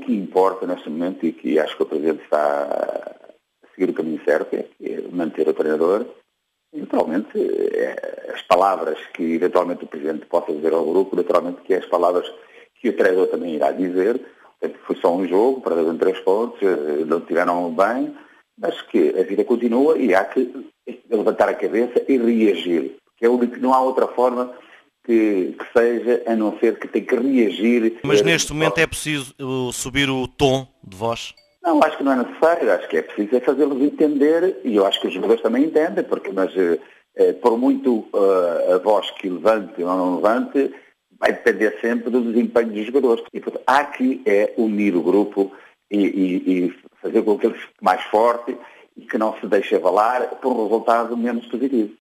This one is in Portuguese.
que importa neste momento, e que acho que o Presidente está a seguir o caminho certo, é manter o treinador. Naturalmente, as palavras que eventualmente o Presidente possa dizer ao grupo, naturalmente que é as palavras que o treinador também irá dizer. Foi só um jogo, perderam 3 pontos, não tiveram bem, mas que a vida continua e há que levantar a cabeça e reagir. Porque não há outra forma que seja, a não ser que tem que reagir. Mas neste momento é preciso subir o tom de voz? Não, acho que não é necessário, acho que é preciso fazê-los entender, e eu acho que os jogadores também entendem, porque por muito a voz que levante ou não levante, vai depender sempre do desempenho dos jogadores. E, portanto, há que unir o grupo e fazer com que ele fique mais forte e que não se deixe abalar por um resultado menos positivo.